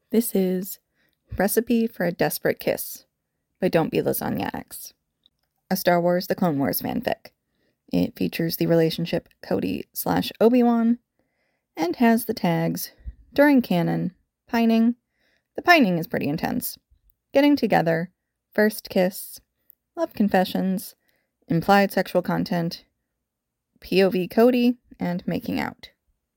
This is Recipe for a Desperate Kiss by Don't Be Lasagna X, a Star Wars The Clone Wars fanfic. It features the relationship Cody/Obi-Wan and has the tags during canon, pining. The pining is pretty intense. Getting together, first kiss, love confessions, implied sexual content, POV Cody, and making out.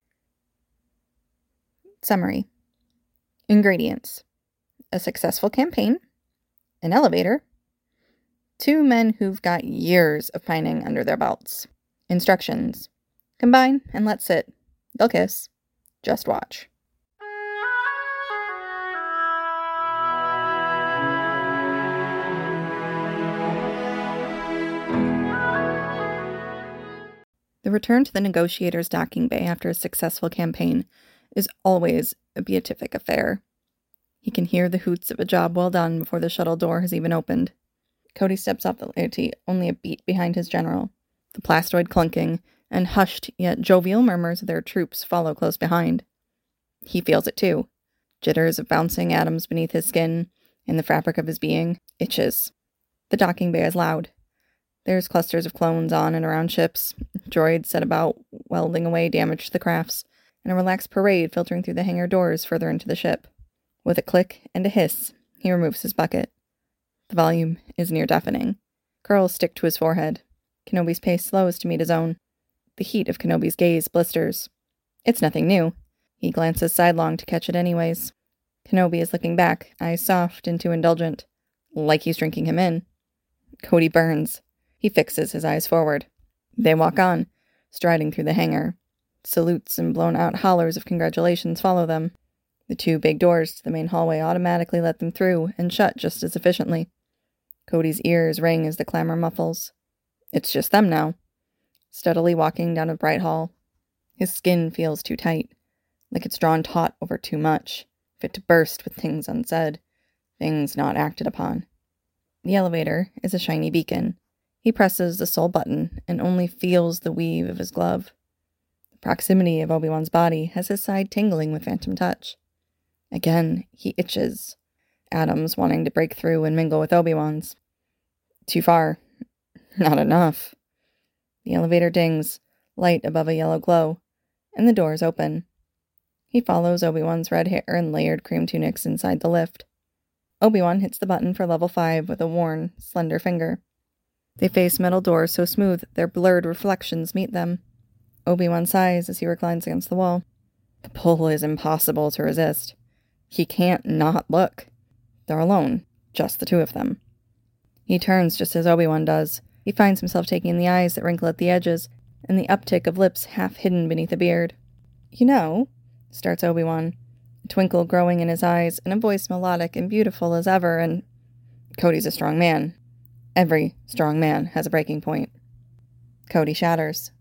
Summary. Ingredients: a successful campaign, an elevator, two men who've got years of pining under their belts. Instructions: combine and let sit. They'll kiss. Just watch. The return to the negotiator's docking bay after a successful campaign is always a beatific affair. He can hear the hoots of a job well done before the shuttle door has even opened. Cody steps off the laity only a beat behind his general. The plastoid clunking and hushed yet jovial murmurs of their troops follow close behind. He feels it too. Jitters of bouncing atoms beneath his skin, and the fabric of his being itches. The docking bay is loud. There's clusters of clones on and around ships, droids set about welding away damage to the crafts, and a relaxed parade filtering through the hangar doors further into the ship. With a click and a hiss, he removes his bucket. The volume is near deafening. Curls stick to his forehead. Kenobi's pace slows to meet his own. The heat of Kenobi's gaze blisters. It's nothing new. He glances sidelong to catch it anyways. Kenobi is looking back, eyes soft and too indulgent, like he's drinking him in. Cody burns. He fixes his eyes forward. They walk on, striding through the hangar. Salutes and blown-out hollers of congratulations follow them. The two big doors to the main hallway automatically let them through and shut just as efficiently. Cody's ears ring as the clamor muffles. It's just them now, steadily walking down a bright hall. His skin feels too tight, like it's drawn taut over too much, fit to burst with things unsaid, things not acted upon. The elevator is a shiny beacon. He presses the sole button and only feels the weave of his glove. The proximity of Obi-Wan's body has his side tingling with phantom touch. Again, he itches, atoms wanting to break through and mingle with Obi-Wan's. Too far. Not enough. The elevator dings, light above a yellow glow, and the doors open. He follows Obi-Wan's red hair and layered cream tunics inside the lift. Obi-Wan hits the button for level 5 with a worn, slender finger. They face metal doors so smooth their blurred reflections meet them. Obi-Wan sighs as he reclines against the wall. The pull is impossible to resist. He can't not look. They're alone, just the two of them. He turns just as Obi-Wan does. He finds himself taking the eyes that wrinkle at the edges, and the uptick of lips half hidden beneath a beard. "You know," starts Obi-Wan, a twinkle growing in his eyes, and a voice melodic and beautiful as ever, and Cody's a strong man. Every strong man has a breaking point. Cody shatters.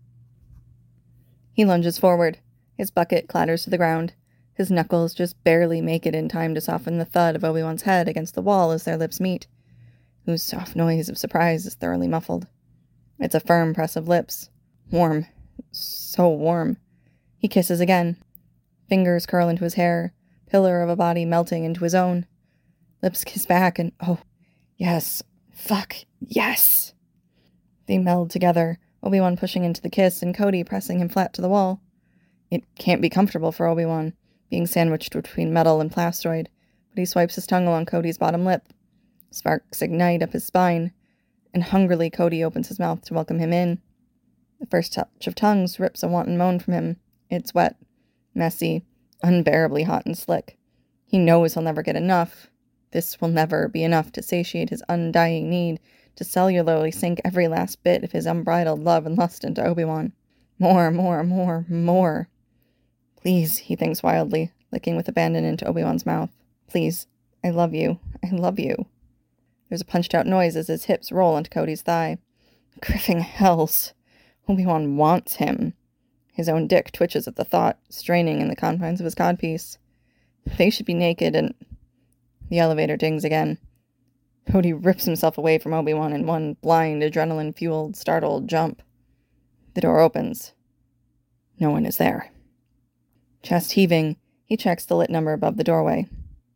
He lunges forward. His bucket clatters to the ground. His knuckles just barely make it in time to soften the thud of Obi-Wan's head against the wall as their lips meet, whose soft noise of surprise is thoroughly muffled. It's a firm press of lips. Warm. So warm. He kisses again. Fingers curl into his hair, pillar of a body melting into his own. Lips kiss back and, oh, yes. Fuck, yes! They meld together, Obi-Wan pushing into the kiss and Cody pressing him flat to the wall. It can't be comfortable for Obi-Wan, being sandwiched between metal and plastoid, but he swipes his tongue along Cody's bottom lip. Sparks ignite up his spine, and hungrily Cody opens his mouth to welcome him in. The first touch of tongues rips a wanton moan from him. It's wet, messy, unbearably hot and slick. He knows he'll never get enough. This will never be enough to satiate his undying need to cellularly sink every last bit of his unbridled love and lust into Obi-Wan. More, more, more, more. Please, he thinks wildly, licking with abandon into Obi-Wan's mouth. Please, I love you. I love you. There's a punched-out noise as his hips roll into Cody's thigh. Griffing hells. Obi-Wan wants him. His own dick twitches at the thought, straining in the confines of his codpiece. They should be naked and... The elevator dings again. Cody rips himself away from Obi-Wan in one blind, adrenaline-fueled, startled jump. The door opens. No one is there. Chest heaving, he checks the lit number above the doorway.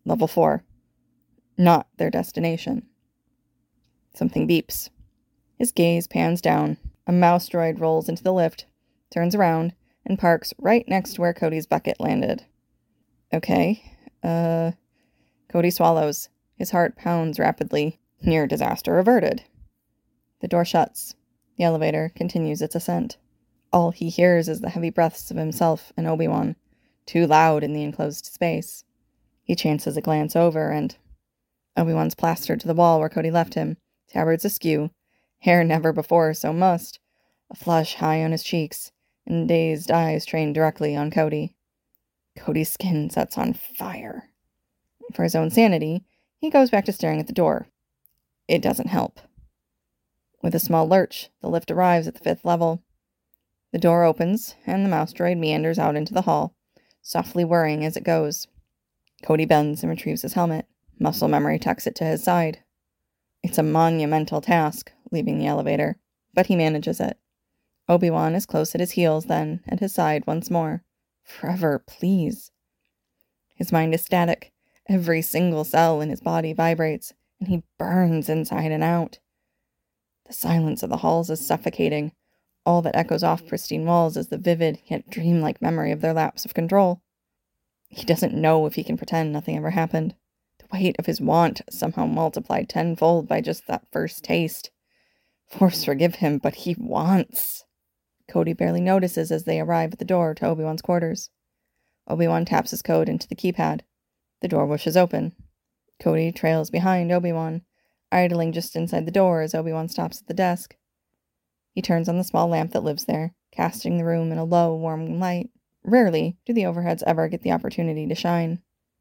Level 4. Not their destination. Something beeps. His gaze pans down. A mouse droid rolls into the lift, turns around, and parks right next to where Cody's bucket landed. Okay, Cody swallows. His heart pounds rapidly. Near disaster averted. The door shuts. The elevator continues its ascent. All he hears is the heavy breaths of himself and Obi-Wan, too loud in the enclosed space. He chances a glance over, and Obi-Wan's plastered to the wall where Cody left him, tabards askew, hair never before so mussed, a flush high on his cheeks, and dazed eyes trained directly on Cody. Cody's skin sets on fire. For his own sanity, he goes back to staring at the door. It doesn't help. With a small lurch, the lift arrives at the 5th level. The door opens, and the mouse droid meanders out into the hall, softly whirring as it goes. Cody bends and retrieves his helmet. Muscle memory tucks it to his side. It's a monumental task, leaving the elevator, but he manages it. Obi-Wan is close at his heels, then at his side once more. Forever, please. His mind is static. Every single cell in his body vibrates, and he burns inside and out. The silence of the halls is suffocating. All that echoes off pristine walls is the vivid, yet dreamlike memory of their lapse of control. He doesn't know if he can pretend nothing ever happened. The weight of his want somehow multiplied tenfold by just that first taste. Force forgive him, but he wants. Cody barely notices as they arrive at the door to Obi-Wan's quarters. Obi-Wan taps his code into the keypad. The door whooshes open. Cody trails behind Obi-Wan, idling just inside the door as Obi-Wan stops at the desk. He turns on the small lamp that lives there, casting the room in a low, warm light. Rarely do the overheads ever get the opportunity to shine.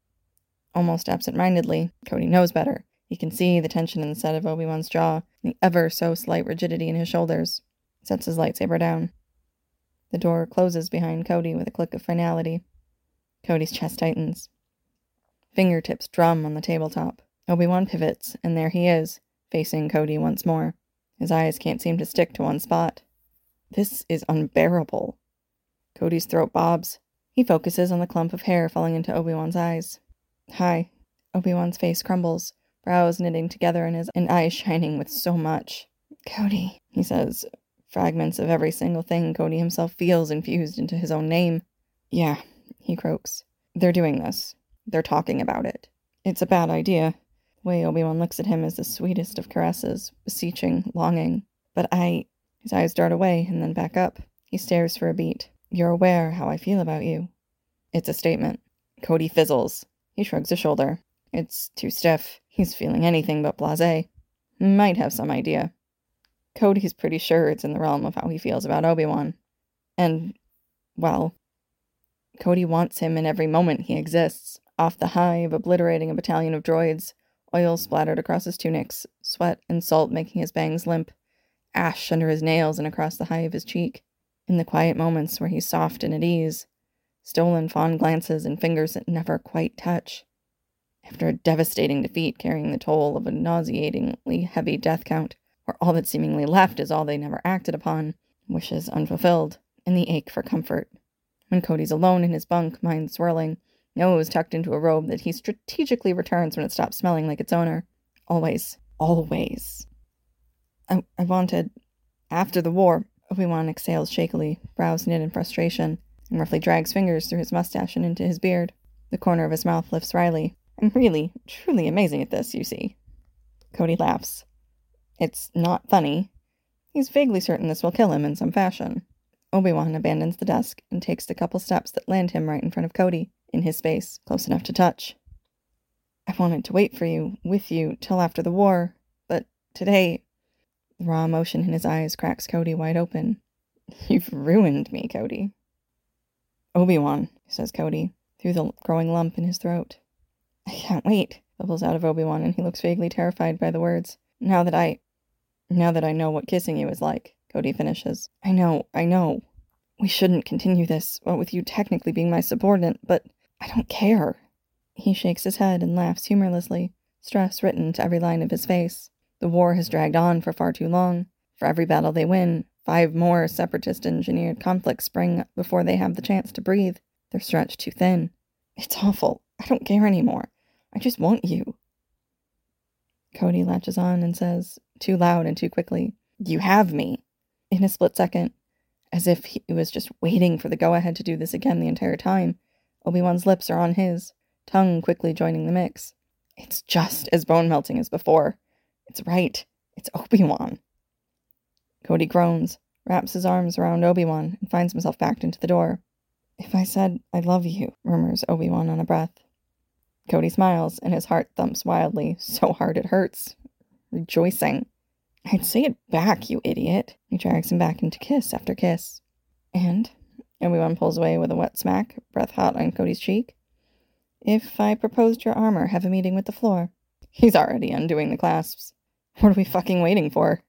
Almost absent-mindedly, Cody knows better. He can see the tension in the set of Obi-Wan's jaw, and the ever-so-slight rigidity in his shoulders. He sets his lightsaber down. The door closes behind Cody with a click of finality. Cody's chest tightens. Fingertips drum on the tabletop. Obi-Wan pivots, and there he is, facing Cody once more. His eyes can't seem to stick to one spot. This is unbearable. Cody's throat bobs. He focuses on the clump of hair falling into Obi-Wan's eyes. Hi. Obi-Wan's face crumbles, brows knitting together and eyes shining with so much. Cody, he says, fragments of every single thing Cody himself feels infused into his own name. Yeah, he croaks. They're doing this. They're talking about it. It's a bad idea. The way Obi-Wan looks at him is the sweetest of caresses, beseeching, longing. But His eyes dart away and then back up. He stares for a beat. You're aware how I feel about you. It's a statement. Cody fizzles. He shrugs a shoulder. It's too stiff. He's feeling anything but blasé. Might have some idea. Cody's pretty sure it's in the realm of how he feels about Obi-Wan. And, well, Cody wants him in every moment he exists. Off the high of obliterating a battalion of droids, oil splattered across his tunics, sweat and salt making his bangs limp, ash under his nails and across the high of his cheek. In the quiet moments where he's soft and at ease, stolen fond glances and fingers that never quite touch. After a devastating defeat carrying the toll of a nauseatingly heavy death count, where all that's seemingly left is all they never acted upon, wishes unfulfilled, and the ache for comfort. When Cody's alone in his bunk, mind swirling, nose tucked into a robe that he strategically returns when it stops smelling like its owner. Always. Always. I wanted... After the war, Obi-Wan exhales shakily, brows knit in frustration, and roughly drags fingers through his mustache and into his beard. The corner of his mouth lifts wryly. I'm really, truly amazing at this, you see. Cody laughs. It's not funny. He's vaguely certain this will kill him in some fashion. Obi-Wan abandons the desk and takes the couple steps that land him right in front of Cody, in his space, close enough to touch. I wanted to wait for you, with you, till after the war, but today... The raw emotion in his eyes cracks Cody wide open. You've ruined me, Cody. Obi-Wan, says Cody, through the growing lump in his throat. I can't wait, bubbles out of Obi-Wan, and he looks vaguely terrified by the words. Now that I know what kissing you is like, Cody finishes. I know. We shouldn't continue this, what with you technically being my subordinate, but I don't care. He shakes his head and laughs humorlessly, stress written to every line of his face. The war has dragged on for far too long. For every battle they win, 5 more separatist-engineered conflicts spring before they have the chance to breathe. They're stretched too thin. It's awful. I don't care anymore. I just want you. Cody latches on and says, too loud and too quickly, you have me. In a split second, as if he was just waiting for the go-ahead to do this again the entire time, Obi-Wan's lips are on his, tongue quickly joining the mix. It's just as bone-melting as before. It's right. It's Obi-Wan. Cody groans, wraps his arms around Obi-Wan, and finds himself backed into the door. If I said I love you, murmurs Obi-Wan on a breath. Cody smiles, and his heart thumps wildly, so hard it hurts, rejoicing. I'd say it back, you idiot. He drags him back into kiss after kiss. And Obi-Wan pulls away with a wet smack, breath hot on Cody's cheek. If I proposed your armor, have a meeting with the floor. He's already undoing the clasps. What are we fucking waiting for?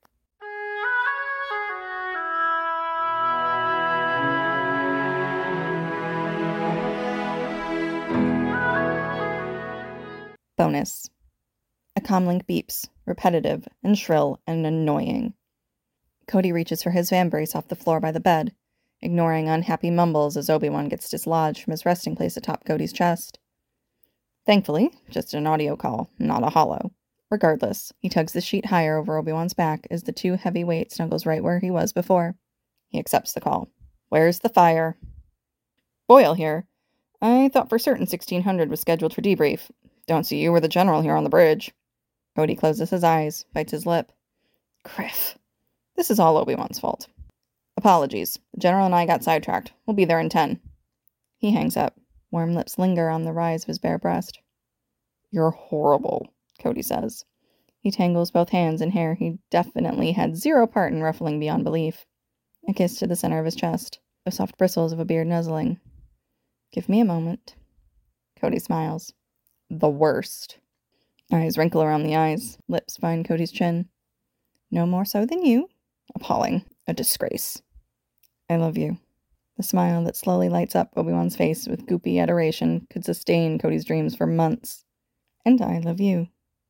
Bonus. A comlink beeps, repetitive and shrill and annoying. Cody reaches for his vambrace off the floor by the bed, ignoring unhappy mumbles as Obi-Wan gets dislodged from his resting place atop Cody's chest. Thankfully, just an audio call, not a holo. Regardless, he tugs the sheet higher over Obi-Wan's back as the too heavy weight snuggles right where he was before. He accepts the call. Where's the fire? Boyle here. I thought for certain 1600 was scheduled for debrief. Don't see you or the general here on the bridge. Cody closes his eyes, bites his lip. Criff. This is all Obi-Wan's fault. Apologies. The general and I got sidetracked. We'll be there in 10. He hangs up. Warm lips linger on the rise of his bare breast. You're horrible, Cody says. He tangles both hands in hair he definitely had zero part in ruffling beyond belief. A kiss to the center of his chest. The soft bristles of a beard nuzzling. Give me a moment. Cody smiles. The worst. Eyes wrinkle around the eyes. Lips find Cody's chin. No more so than you. Appalling. A disgrace. I love you. The smile that slowly lights up Obi-Wan's face with goopy adoration could sustain Cody's dreams for months. And I love you.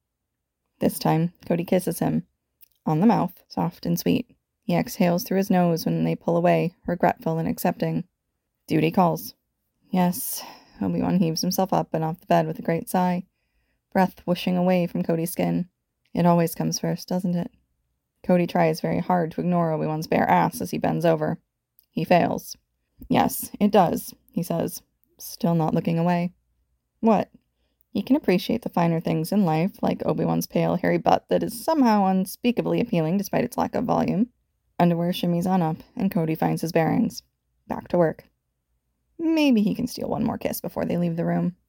This time, Cody kisses him. On the mouth, soft and sweet. He exhales through his nose when they pull away, regretful and accepting. Duty calls. Yes. Obi-Wan heaves himself up and off the bed with a great sigh. Breath whooshing away from Cody's skin. It always comes first, doesn't it? Cody tries very hard to ignore Obi-Wan's bare ass as he bends over. He fails. Yes, it does, he says, still not looking away. What? He can appreciate the finer things in life, like Obi-Wan's pale, hairy butt that is somehow unspeakably appealing despite its lack of volume. Underwear shimmies on up, and Cody finds his bearings. Back to work. Maybe he can steal one more kiss before they leave the room.